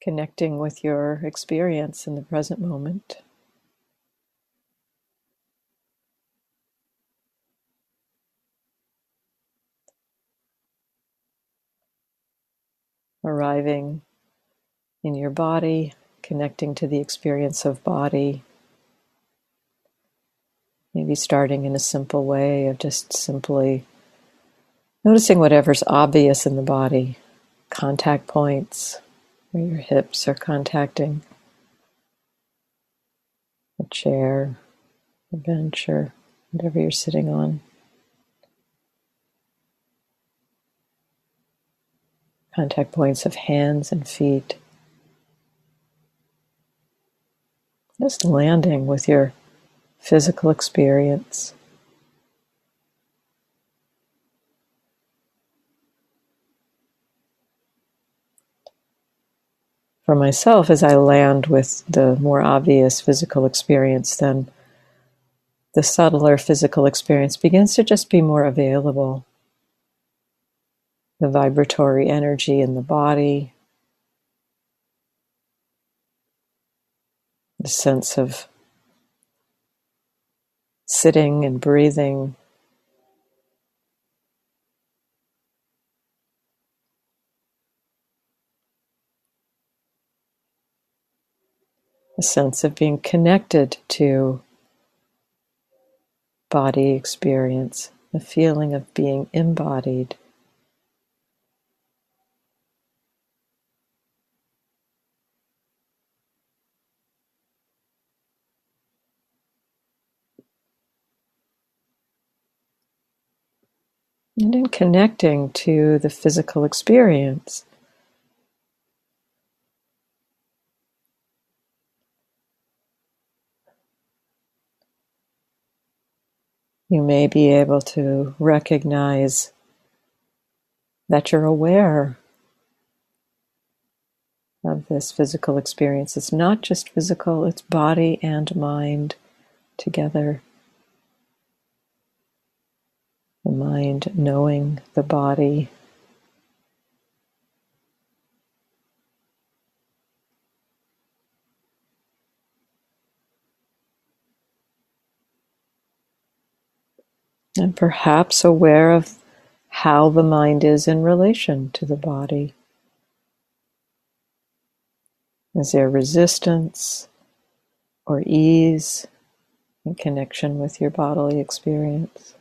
connecting with your experience in the present moment. Arriving in your body, connecting to the experience of body. Maybe starting in a simple way of just simply noticing whatever's obvious in the body, contact points where your hips are contacting a chair, a bench, or whatever you're sitting on. Contact points of hands and feet. Just landing with your physical experience. For myself, as I land with the more obvious physical experience, then the subtler physical experience begins to just be more available. The vibratory energy in the body, the sense of sitting and breathing, a sense of being connected to body experience, the feeling of being embodied. And in connecting to the physical experience, you may be able to recognize that you're aware of this physical experience. It's not just physical, it's body and mind together. The mind knowing the body. And perhaps aware of how the mind is in relation to the body. Is there resistance or ease in connection with your bodily experience?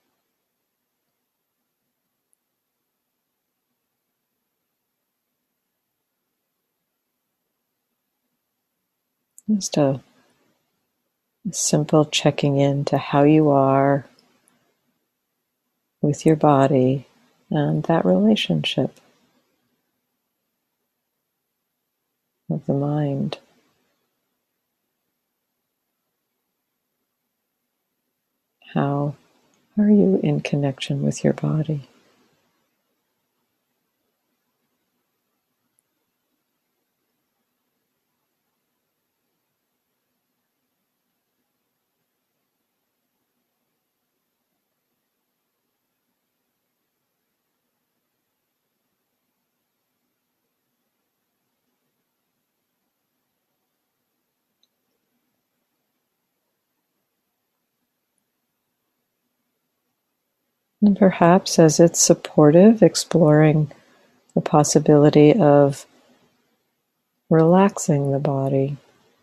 Just a simple checking in to how you are with your body and that relationship of the mind. How are you in connection with your body? And perhaps as it's supportive, exploring the possibility of relaxing the body.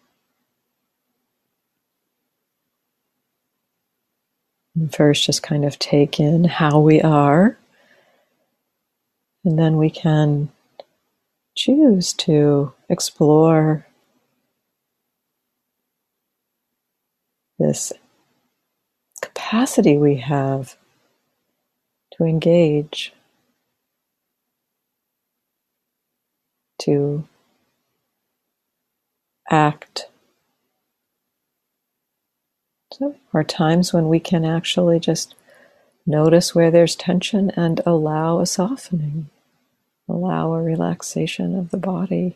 And first, just kind of take in how we are, and then we can choose to explore this capacity we have to engage, to act. So there are times when we can actually just notice where there's tension and allow a softening, allow a relaxation of the body.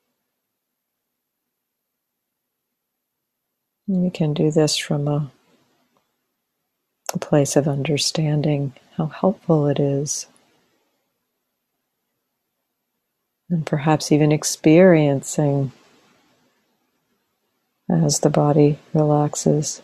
And we can do this from a place of understanding how helpful it is. and perhaps even experiencing as the body relaxes,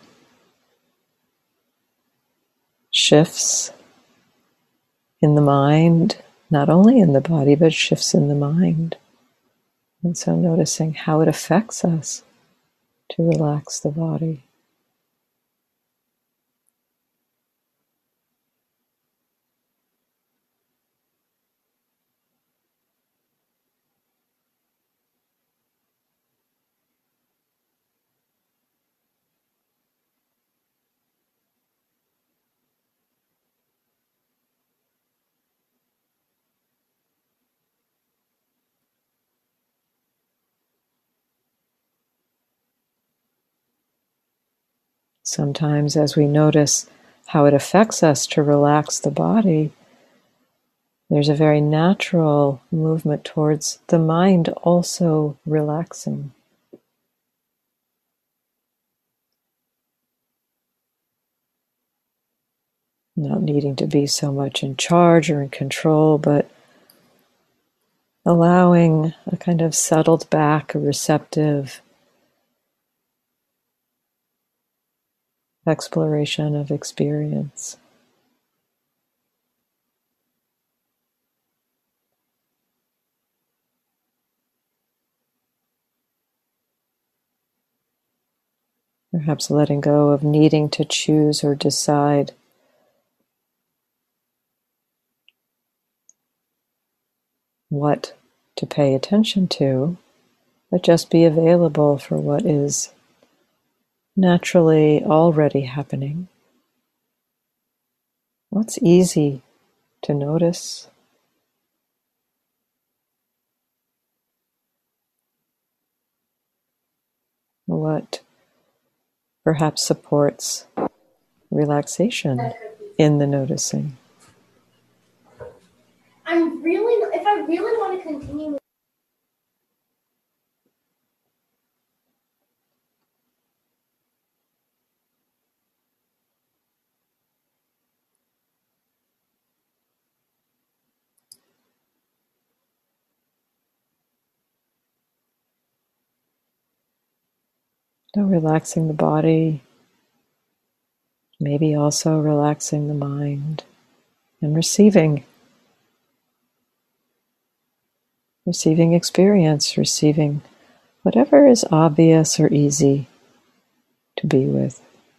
shifts in the mind, not only in the body, but shifts in the mind. And so noticing how it affects us to relax the body. Sometimes as we notice how it affects us to relax the body, there's a very natural movement towards the mind also relaxing. Not needing to be so much in charge or in control, but allowing a kind of settled back, a receptive exploration of experience. Perhaps letting go of needing to choose or decide what to pay attention to, but just be available for what is naturally already happening. What's easy to notice? What perhaps supports relaxation in the noticing? If I really want to continue. So relaxing the body, maybe also relaxing the mind, and receiving experience, receiving whatever is obvious or easy to be with.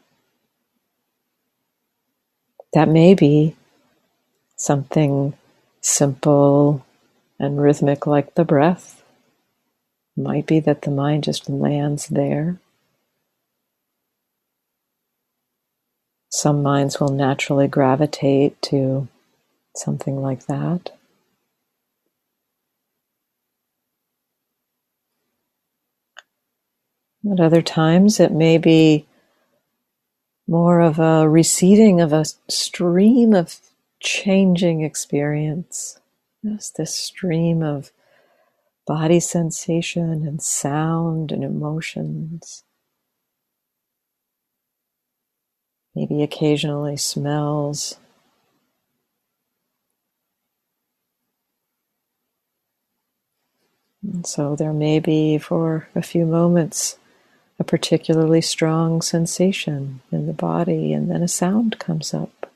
That may be something simple and rhythmic like the breath. It might be that the mind just lands there. Some minds will naturally gravitate to something like that. At other times, it may be more of a receiving of a stream of changing experience. Just this stream of body sensation and sound and emotions. Maybe occasionally smells. And so there may be, for a few moments, a particularly strong sensation in the body, and then a sound comes up.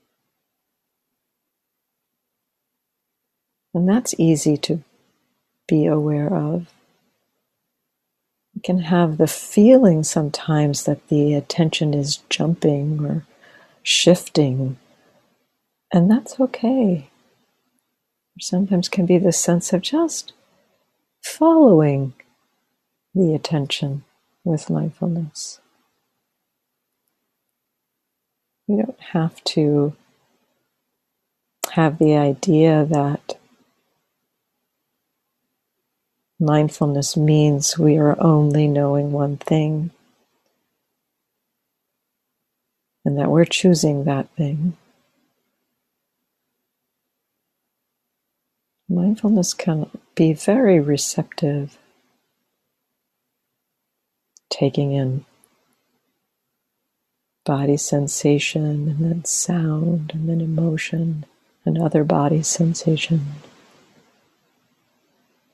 And that's easy to be aware of. You can have the feeling sometimes that the attention is jumping or shifting, and that's okay. There sometimes can be this sense of just following the attention with mindfulness. We don't have to have the idea that mindfulness means we are only knowing one thing and that we're choosing that thing. Mindfulness can be very receptive, taking in body sensation and then sound and then emotion and other body sensation.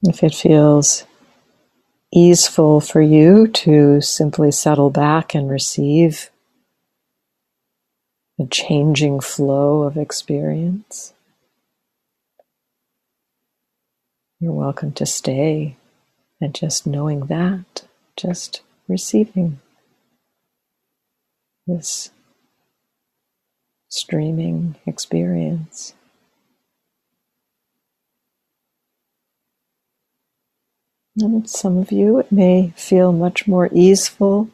If it feels easeful for you to simply settle back and receive the changing flow of experience, you're welcome to stay and just knowing that, just receiving this streaming experience. And some of you, it may feel much more easeful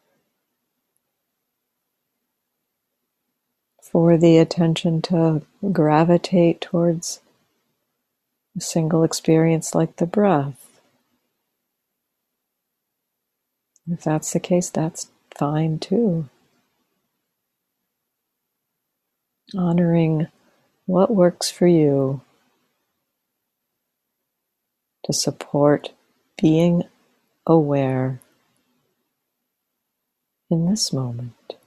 for the attention to gravitate towards a single experience like the breath. If that's the case, that's fine too. Honoring what works for you to support being aware in this moment.